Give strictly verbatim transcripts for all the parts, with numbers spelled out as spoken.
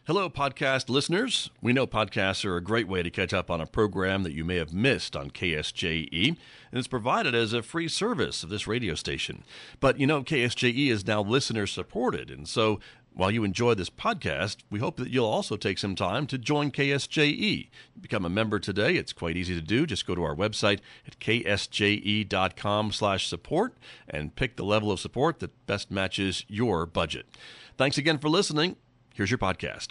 Hello, podcast listeners. We know podcasts are a great way to catch up on a program that you may have missed on K S J E, and it's provided as a free service of this radio station. But you know, K S J E is now listener supported, and so while you enjoy this podcast, we hope that you'll also take some time to join K S J E. Become a member today. It's quite easy to do. Just go to our website at k s j e dot com slash support and pick the level of support that best matches your budget. Thanks again for listening. Here's your podcast.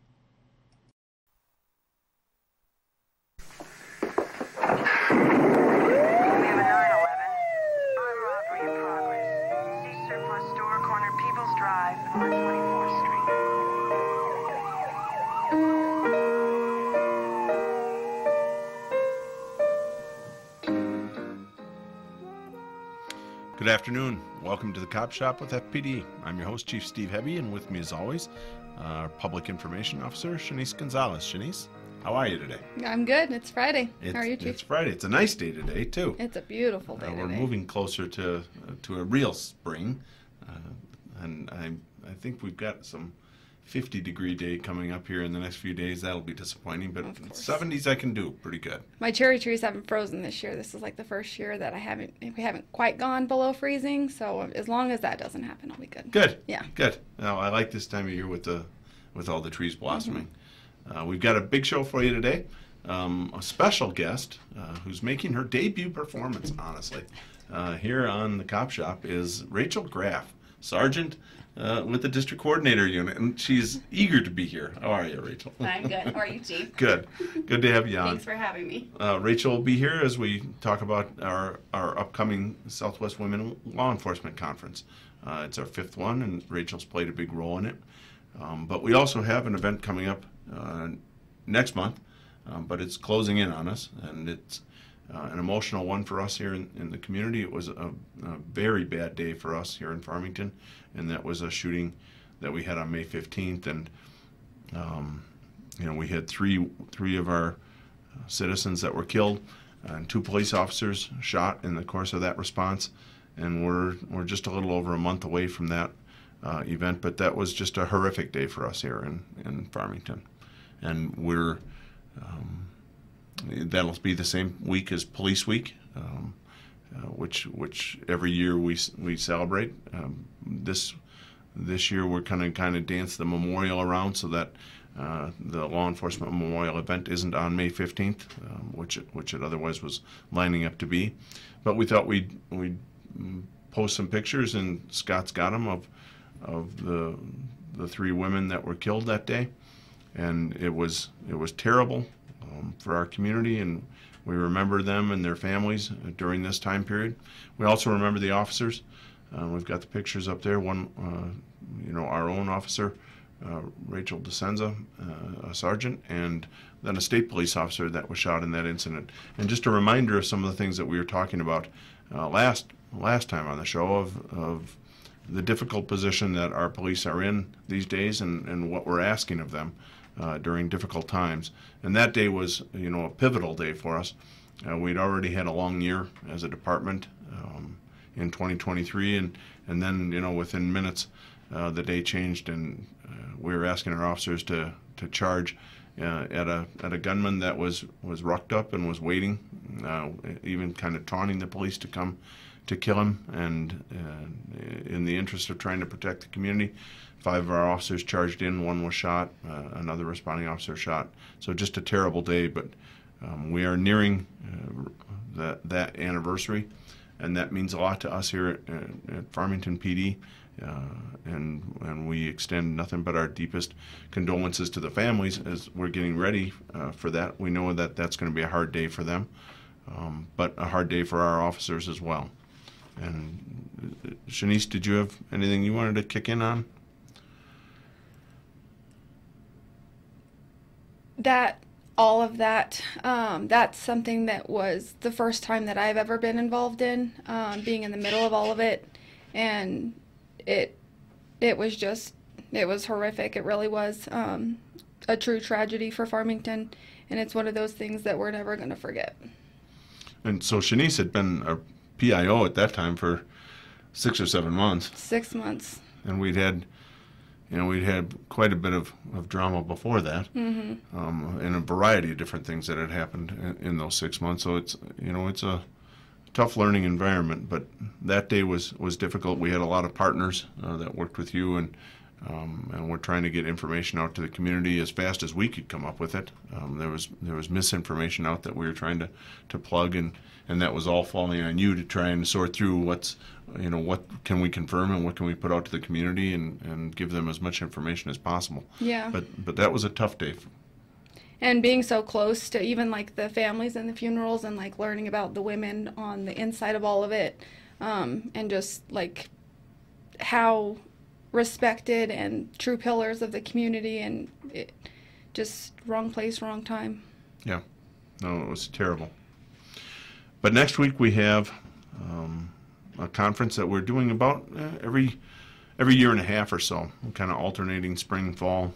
Good afternoon. Welcome to the Cop Shop with F P D. I'm your host, Chief Steve Hebby, and with me as always, our Public Information Officer, Shanice Gonzalez. Shanice, how are you today? I'm good. It's Friday. It's, how are you, Chief? It's Friday. It's a nice day today, too. It's a beautiful day uh, We're today. moving closer to uh, to a real spring, uh, and I I think we've got some fifty degree day coming up here in the next few days. That'll be disappointing, but seventies I can do pretty good. My cherry trees haven't frozen this year. This is like the first year that I haven't we haven't quite gone below freezing. So as long as that doesn't happen, I'll be good. Good. Yeah. Good. Now I like this time of year with the with all the trees blossoming. Mm-hmm. Uh, we've got a big show for you today. Um, a special guest uh, who's making her debut performance. Honestly, uh, here on the Cop Shop is Rachel Graff, Sergeant uh, with the District Coordinator Unit, and she's eager to be here. How are you, Rachel? I'm good. How are you, Chief? Good. Good to have you on. Thanks for having me. Uh, Rachel will be here as we talk about our, our upcoming Southwest Women Law Enforcement Conference. Uh, it's our fifth one, and Rachel's played a big role in it. Um, but we also have an event coming up uh, next month, um, but it's closing in on us, and it's uh, an emotional one for us here in, in the community. It was a, a very bad day for us here in Farmington, and that was a shooting that we had on May fifteenth, and um, you know, we had three three of our citizens that were killed, and two police officers shot in the course of that response, and we're we're just a little over a month away from that uh, event. But that was just a horrific day for us here in, in Farmington, and we're um, that'll be the same week as Police Week, um, uh, which which every year we we celebrate. Um, this this year we're kind of kind of dance the memorial around so that Uh, the law enforcement memorial event isn't on May fifteenth, um, which it, which it otherwise was lining up to be. But we thought we'd we'd post some pictures, and Scott's got them of of the the three women that were killed that day, and it was it was terrible um, for our community, and we remember them and their families during this time period. We also remember the officers. Uh, we've got the pictures up there. One, uh, you know, our own officer. Uh, Rachel DeSenza, uh, a sergeant, and then a state police officer that was shot in that incident. And just a reminder of some of the things that we were talking about uh, last last time on the show of, of the difficult position that our police are in these days, and, and what we're asking of them uh, during difficult times. And that day was, you know, a pivotal day for us. Uh, we'd already had a long year as a department um, in twenty twenty-three, and, and then, you know, within minutes, uh, the day changed, and uh, we were asking our officers to, to charge uh, at a at a gunman that was, was rucked up and was waiting, uh, even kind of taunting the police to come to kill him. And uh, in the interest of trying to protect the community, five of our officers charged in. One was shot. Uh, another responding officer shot. So just a terrible day. But um, we are nearing uh, that that anniversary, and that means a lot to us here at, at Farmington P D. Uh, and and we extend nothing but our deepest condolences to the families as we're getting ready uh, for that. We know that that's going to be a hard day for them, um, but a hard day for our officers as well. And uh, Shanice, did you have anything you wanted to kick in on? That, all of that, um, that's something that was the first time that I've ever been involved in, um, being in the middle of all of it, and it it was just, it was horrific. It really was um, a true tragedy for Farmington, and it's one of those things that we're never going to forget. And so Shanice had been a P I O at that time for six or seven months. Six months. And we'd had you know, we'd had quite a bit of, of drama before that, mm-hmm. um, and a variety of different things that had happened in, in those six months. So it's, you know, it's a tough learning environment, but that day was, was difficult. We had a lot of partners uh, that worked with you, and um, and we're trying to get information out to the community as fast as we could come up with it. Um, there was there was misinformation out that we were trying to, to plug, and, and that was all falling on you to try and sort through what's, you know, what can we confirm and what can we put out to the community, and, and give them as much information as possible. Yeah. But but that was a tough day. And being so close to even like the families and the funerals, and like learning about the women on the inside of all of it, um, and just like how respected and true pillars of the community, and it, just wrong place, wrong time. Yeah, no, it was terrible. But next week we have um, a conference that we're doing about uh, every every year and a half or so. We're kind of alternating spring, fall.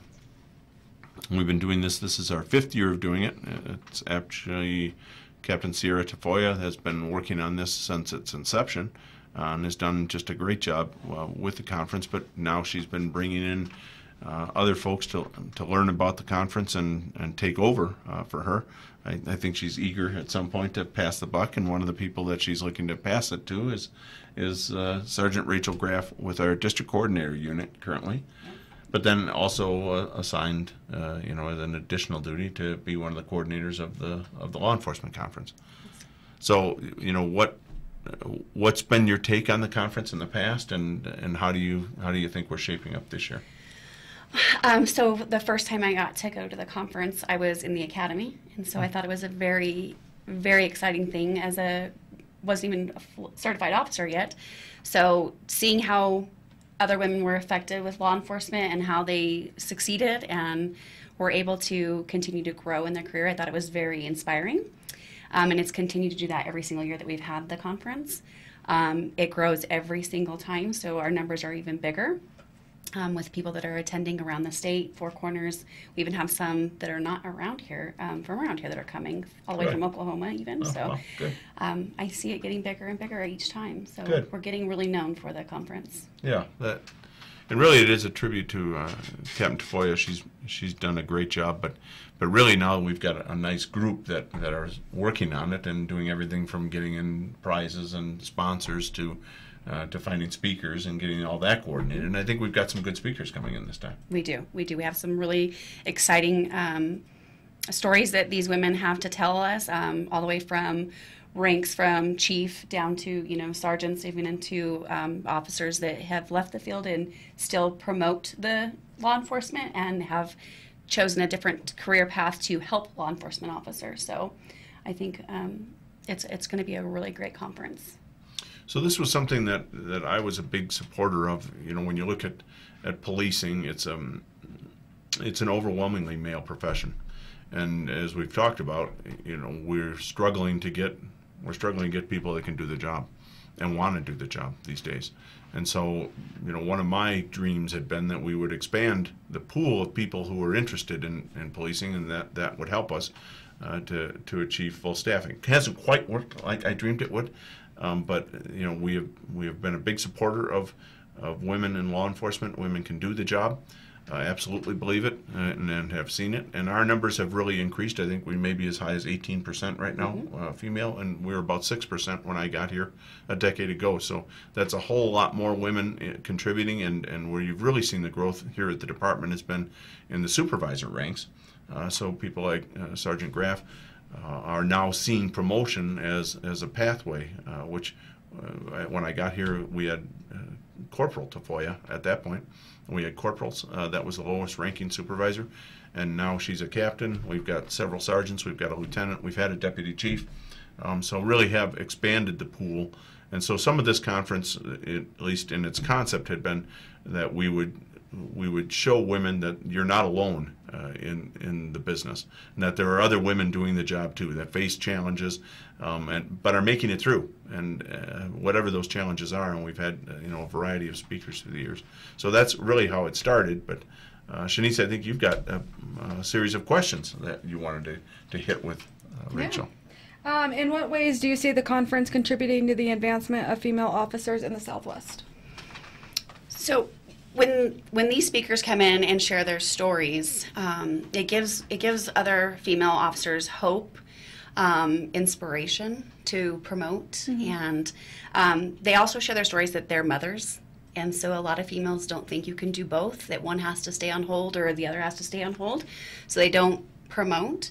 We've been doing this. This is our fifth year of doing it. It's actually Captain Sierra Tafoya has been working on this since its inception, uh, and has done just a great job uh, with the conference. But now she's been bringing in uh, other folks to to learn about the conference and, and take over uh, for her. I, I think she's eager at some point to pass the buck, and one of the people that she's looking to pass it to is is uh, Sergeant Rachel Graff with our district coordinator unit currently. But then also uh, assigned, uh, you know, as an additional duty to be one of the coordinators of the of the law enforcement conference. So, you know, what what's been your take on the conference in the past, and and how do you how do you think we're shaping up this year? Um, so the first time I got to go to the conference, I was in the academy, and so I thought it was a very, very exciting thing. As a wasn't even a certified officer yet, so seeing how other women were affected with law enforcement and how they succeeded and were able to continue to grow in their career, I thought it was very inspiring. Um, and it's continued to do that every single year that we've had the conference. Um, it grows every single time, so our numbers are even bigger um, with people that are attending around the state, Four Corners. We even have some that are not around here, um, from around here that are coming, all the way Good. from Oklahoma even. Oh, so wow, good. um, I see it getting bigger and bigger each time. So Good. We're getting really known for the conference. Yeah, that, and really it is a tribute to uh, Captain Tafoya. She's she's done a great job, but but really now we've got a, a nice group that, that are working on it and doing everything from getting in prizes and sponsors to uh, to finding speakers and getting all that coordinated. And I think we've got some good speakers coming in this time. We do. We do. We have some really exciting um, stories that these women have to tell us, um, all the way from ranks from chief down to, you know, sergeants, even into um, officers that have left the field and still promote the law enforcement and have chosen a different career path to help law enforcement officers. So I think um, it's it's going to be a really great conference. So this was something that, that I was a big supporter of. You know, when you look at, at policing, it's um it's an overwhelmingly male profession, and as we've talked about, you know, we're struggling to get we're struggling to get people that can do the job and want to do the job these days. And so, you know, one of my dreams had been that we would expand the pool of people who are interested in, in policing, and that, that would help us uh, to to achieve full staffing. It hasn't quite worked like I dreamed it would. Um, but you know, we have we have been a big supporter of of women in law enforcement. Women can do the job. I absolutely believe it, and, and have seen it. And our numbers have really increased. I think we may be as high as eighteen percent right now, mm-hmm. uh, female, and we were about six percent when I got here a decade ago. So that's a whole lot more women uh, contributing, and, and where you've really seen the growth here at the department has been in the supervisor ranks. Uh, so people like uh, Sergeant Graff Uh, are now seeing promotion as as a pathway, uh, which uh, when I got here we had uh, Corporal Tafoya at that point. We had corporals. Uh, that was the lowest ranking supervisor, and now she's a captain. We've got several sergeants. We've got a lieutenant. We've had a deputy chief. Um, so really have expanded the pool. And so some of this conference, at least in its concept, had been that we would we would show women that you're not alone uh, in in the business, and that there are other women doing the job too that face challenges, um, and but are making it through, and uh, whatever those challenges are. And we've had uh, you know a variety of speakers through the years. So that's really how it started. But uh, Shanice, I think you've got a, a series of questions that you wanted to to hit with uh, Rachel. Yeah. Um, in what ways do you see the conference contributing to the advancement of female officers in the Southwest? So when when these speakers come in and share their stories, um, it gives it gives other female officers hope, um, inspiration to promote, mm-hmm. and um, they also share their stories that they're mothers. And so a lot of females don't think you can do both, that one has to stay on hold or the other has to stay on hold, so they don't promote.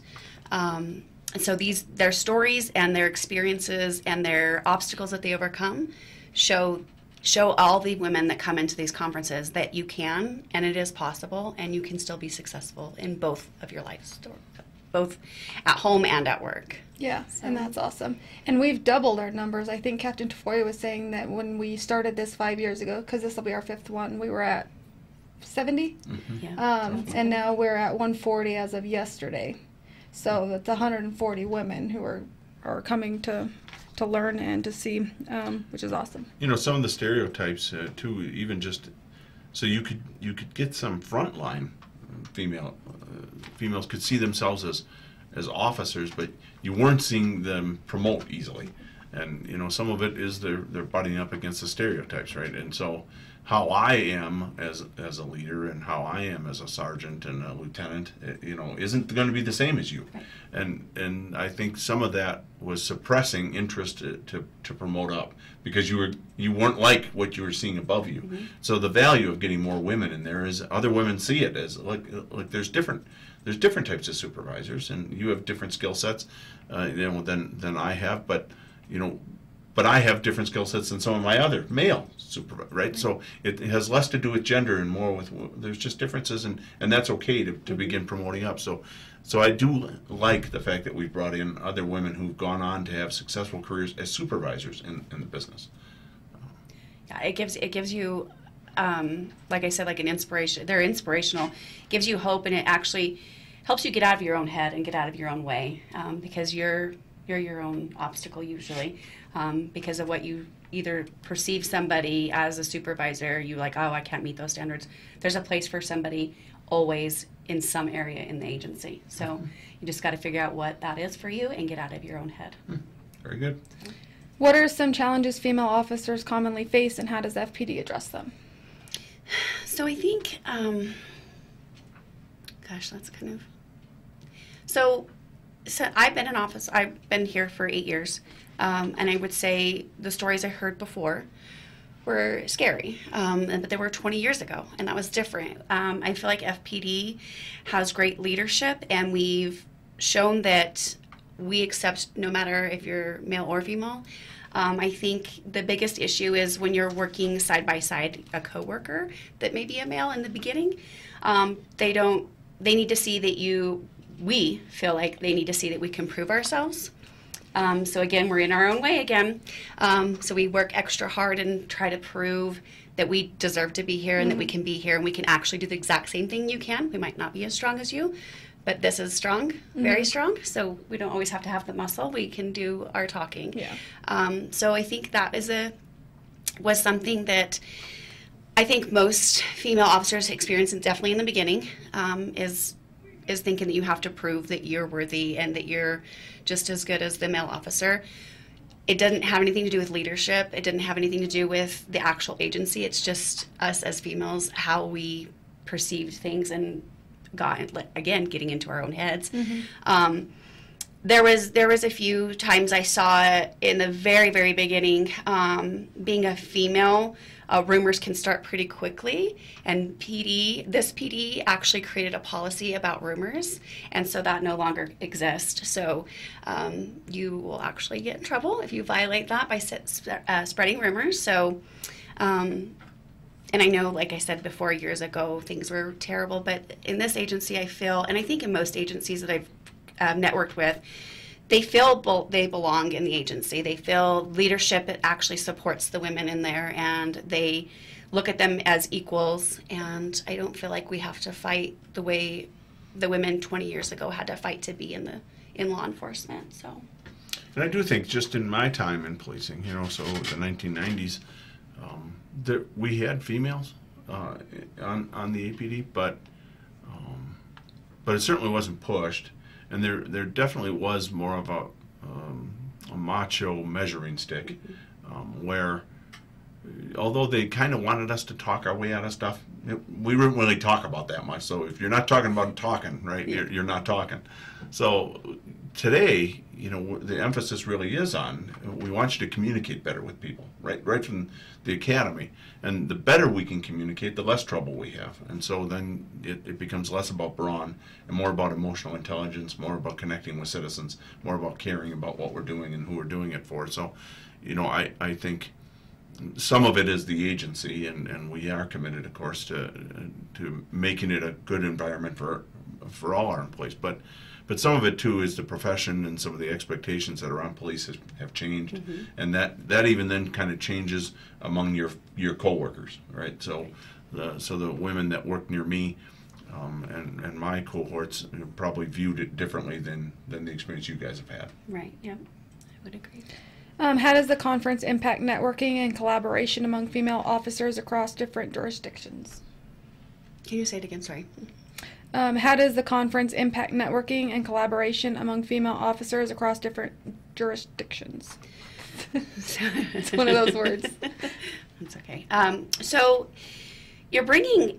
Um, and so these their stories and their experiences and their obstacles that they overcome show show all the women that come into these conferences that you can, and it is possible, and you can still be successful in both of your lives, both at home and at work. Yeah, So. and that's awesome. And we've doubled our numbers. I think Captain Tafoya was saying that when we started this five years ago, because this will be our fifth one, we were at seventy. Mm-hmm. Yeah. Um, and now we're at one forty as of yesterday. So that's one hundred forty women who are, are coming to to learn and to see, um, which is awesome. You know, some of the stereotypes uh, too, even just so you could you could get some frontline female uh, females could see themselves as as officers, but you weren't seeing them promote easily. And you know, some of it is they're they're butting up against the stereotypes, right? And so how I am as as a leader and how I am as a sergeant and a lieutenant, you know, isn't going to be the same as you. Right. And and I think some of that was suppressing interest to, to, to promote up because you were you weren't like what you were seeing above you. Mm-hmm. So the value of getting more women in there is other women see it as like like there's different there's different types of supervisors and you have different skill sets, uh, you know, than than I have, but you know. But I have different skill sets than some of my other male supervisors, right? So it has less to do with gender and more with, there's just differences, and, and that's okay to, to begin promoting up. So so I do like the fact that we've brought in other women who've gone on to have successful careers as supervisors in, in the business. Yeah, it gives it gives you, um, like I said, like an inspiration. They're inspirational, gives you hope, and it actually helps you get out of your own head and get out of your own way, um, because you're you're your own obstacle usually. Um, because of what you either perceive somebody as a supervisor, you like, oh, I can't meet those standards. There's a place for somebody always in some area in the agency. So mm-hmm. you just got to figure out what that is for you and get out of your own head. Very good. What are some challenges female officers commonly face, and how does F P D address them? So I think, um, gosh, that's kind of, so, so I've been in office, I've been here for eight years. Um, and I would say the stories I heard before were scary, um, but they were twenty years ago, and that was different. Um, I feel like F P D has great leadership, and we've shown that we accept no matter if you're male or female. Um, I think the biggest issue is when you're working side by side a coworker that may be a male in the beginning. Um, they don't. They need to see that you. We feel like they need to see that we can prove ourselves. Um, so again, we're in our own way again. Um, so we work extra hard and try to prove that we deserve to be here and mm-hmm. that we can be here and we can actually do the exact same thing you can. We might not be as strong as you, but this is strong, mm-hmm. very strong. So we don't always have to have the muscle. We can do our talking. Yeah. Um, so I think that is a was something that I think most female officers experience, and definitely in the beginning, um, is is thinking that you have to prove that you're worthy and that you're just as good as the male officer. It doesn't have anything to do with leadership. It didn't have anything to do with the actual agency. It's just us as females, how we perceived things and got, again, getting into our own heads. Mm-hmm. Um, there was there was a few times I saw in the very, very beginning, um, being a female, Uh, rumors can start pretty quickly, and P D, this P D actually created a policy about rumors, and so that no longer exists. So um, you will actually get in trouble if you violate that by uh, spreading rumors. So, um, and I know, like I said before, years ago, things were terrible, but in this agency, I feel, and I think in most agencies that I've uh, networked with, they feel be- they belong in the agency. They feel leadership actually supports the women in there, and they look at them as equals. And I don't feel like we have to fight the way the women twenty years ago had to fight to be in the in law enforcement. So, and I do think just in my time in policing, you know, so the nineteen nineties, um, that we had females uh, on on the A P D, but um, but it certainly wasn't pushed. And there, there definitely was more of a, um, a macho measuring stick, um, where although they kind of wanted us to talk our way out of stuff, it, we didn't really talk about that much. So if you're not talking about talking, right, you're, you're not talking. So today, you know, the emphasis really is on, we want you to communicate better with people, right, right from the academy. And the better we can communicate, the less trouble we have. And so then it, it becomes less about brawn and more about emotional intelligence, more about connecting with citizens, more about caring about what we're doing and who we're doing it for. So, you know, I, I think some of it is the agency, and, and we are committed, of course, to to making it a good environment for for all our employees. But but some of it too is the profession, and some of the expectations that are on police has, have changed, mm-hmm. and that, that even then kind of changes among your your coworkers, right? So the so the women that work near me um, and and my cohorts probably viewed it differently than than the experience you guys have had. Right. Yep. I would agree. Um, how does the conference impact networking and collaboration among female officers across different jurisdictions? Can you say it again? Sorry. Um, how does the conference impact networking and collaboration among female officers across different jurisdictions? It's one of those words. That's okay. Um, so you're bringing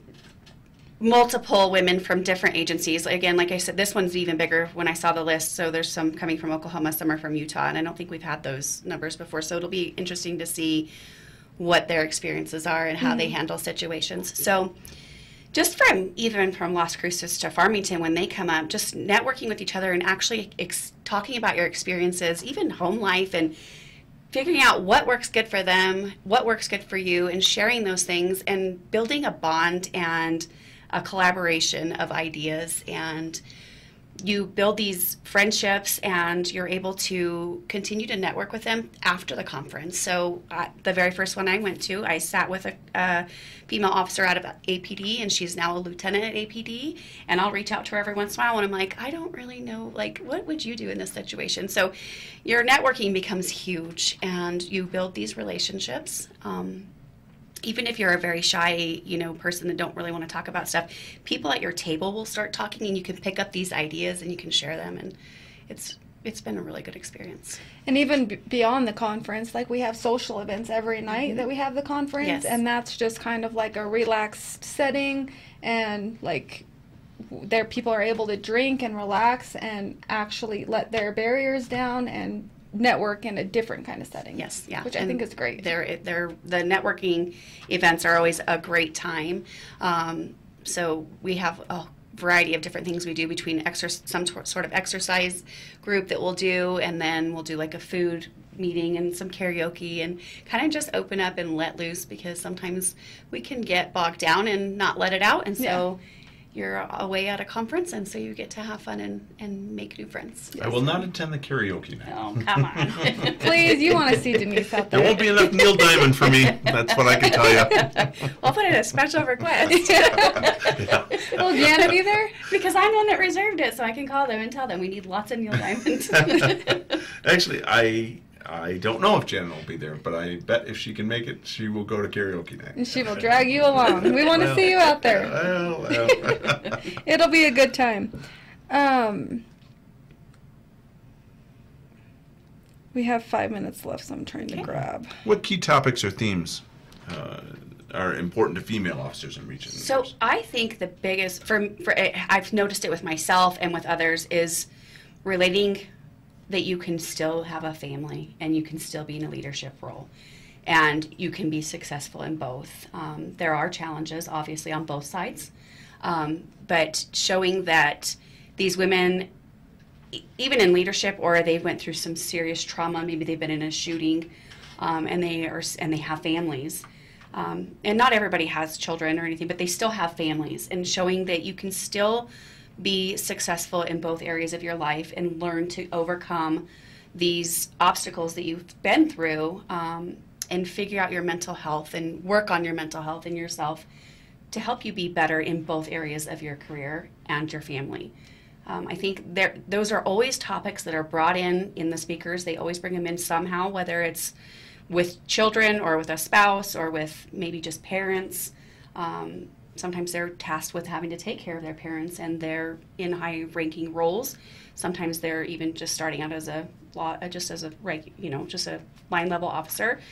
multiple women from different agencies. Again, like I said, this one's even bigger when I saw the list. So there's some coming from Oklahoma, some are from Utah, and I don't think we've had those numbers before. So it'll be interesting to see what their experiences are and how mm-hmm. they handle situations. So just from even from Las Cruces to Farmington, when they come up, just networking with each other and actually ex- talking about your experiences, even home life, and figuring out what works good for them, what works good for you, and sharing those things and building a bond and a collaboration of ideas, and you build these friendships and you're able to continue to network with them after the conference. So uh, the very first one I went to, I sat with a, a female officer out of A P D, and she's now a lieutenant at A P D, and I'll reach out to her every once in a while and I'm like, I don't really know, like, what would you do in this situation? So your networking becomes huge and you build these relationships. Um, Even if you're a very shy, you know, person that don't really want to talk about stuff, people at your table will start talking, and you can pick up these ideas and you can share them, and it's it's been a really good experience. And even b- beyond the conference, like we have social events every night mm-hmm. that we have the conference, yes. and that's just kind of like a relaxed setting, and like there people are able to drink and relax and actually let their barriers down and network in a different kind of setting. Yes, yeah. Which I and think is great. They're, they're, the networking events are always a great time. Um, so we have a variety of different things we do between exer- some t- sort of exercise group that we'll do, and then we'll do like a food meeting and some karaoke, and kind of just open up and let loose, because sometimes we can get bogged down and not let it out. And so yeah. you're away at a conference, and so you get to have fun and, and make new friends. I will not attend the karaoke night. Oh, come on. Please, you want to see Denise out there. There won't be enough Neil Diamond for me. That's what I can tell you. We'll put in a special request. Yeah. Will Janet be there? Because I'm the one that reserved it, so I can call them and tell them we need lots of Neil Diamond. Actually, I... I don't know if Janet will be there, but I bet if she can make it, she will go to karaoke night. And she will drag you along. We want to well, see you out there. Well, well. It'll be a good time. Um, we have five minutes left, so I'm trying to grab. What key topics or themes uh, are important to female officers in region? So I think the biggest, for, for I've noticed it with myself and with others, is relating that you can still have a family and you can still be in a leadership role, and you can be successful in both. Um, there are challenges, obviously, on both sides, um, but showing that these women, e- even in leadership, or they went through some serious trauma, maybe they've been in a shooting, um, and they are and they have families, um, and not everybody has children or anything, but they still have families, and showing that you can still be successful in both areas of your life and learn to overcome these obstacles that you've been through, um, and figure out your mental health and work on your mental health and yourself to help you be better in both areas of your career and your family. Um, I think there, those are always topics that are brought in in the speakers. They always bring them in somehow, whether it's with children or with a spouse or with maybe just parents. Um, Sometimes they're tasked with having to take care of their parents, and they're in high-ranking roles. Sometimes they're even just starting out as a law, just as a you know, just a line-level officer.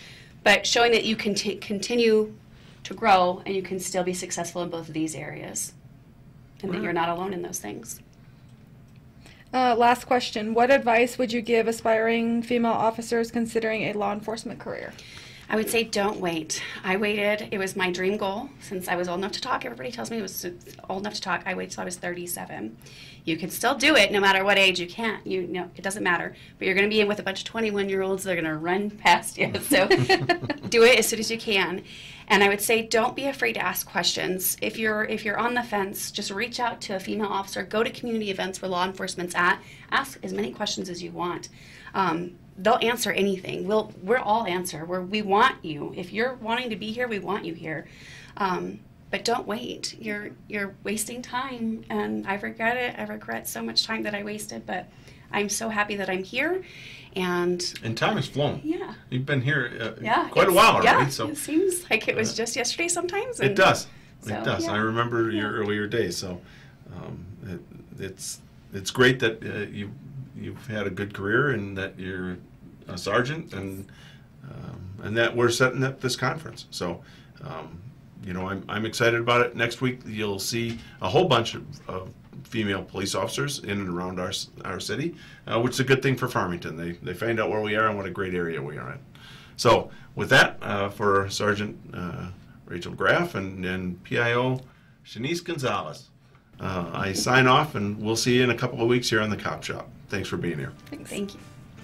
but showing that you can t- continue to grow and you can still be successful in both of these areas, and that you're not alone in those things. Uh, last question. What advice would you give aspiring female officers considering a law enforcement career? I would say don't wait. I waited. It was my dream goal since I was old enough to talk. Everybody tells me I was old enough to talk. I waited till I was thirty-seven. You can still do it no matter what age you can't. You know, it doesn't matter. But you're going to be in with a bunch of twenty-one-year-olds. They're going to run past you. So do it as soon as you can. And I would say don't be afraid to ask questions. If you're if you're on the fence, just reach out to a female officer. Go to community events where law enforcement's at. Ask as many questions as you want. Um, they'll answer anything. We'll we'll all answer. We're, we want you. If you're wanting to be here, we want you here. Um, but don't wait. You're you're wasting time, and I regret it. I regret so much time that I wasted. But I'm so happy that I'm here. And And time has flown. yeah, You've been here uh, yeah, quite a it's- while already. Yeah, So it seems like it was just yesterday sometimes. it and- does. so, it does. yeah. I remember your Yeah. earlier days. So um, it, it's it's great that uh, you you've had a good career and that you're a sergeant and um, and that we're setting up this conference. So um, you know I'm I'm excited about it. Next week you'll see a whole bunch of, of female police officers in and around our our city, uh, which is a good thing for Farmington. They they find out where we are and what a great area we are in. So with that, uh, for Sergeant uh, Rachel Graff and, and P I O Shanice Gonzalez, uh, I sign off, and we'll see you in a couple of weeks here on the Cop Shop. Thanks for being here. Thanks. Thank you.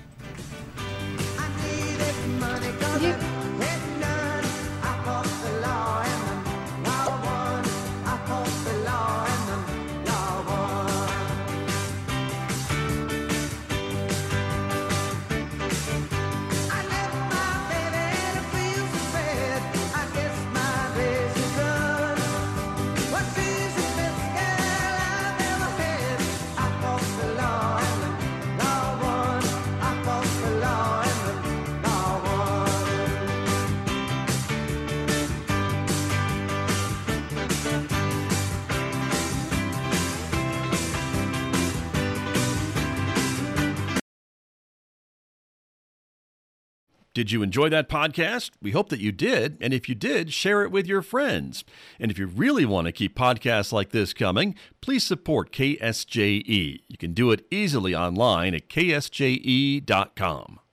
You- Did you enjoy that podcast? We hope that you did. And if you did, share it with your friends. And if you really want to keep podcasts like this coming, please support K S J E. You can do it easily online at K S J E dot com.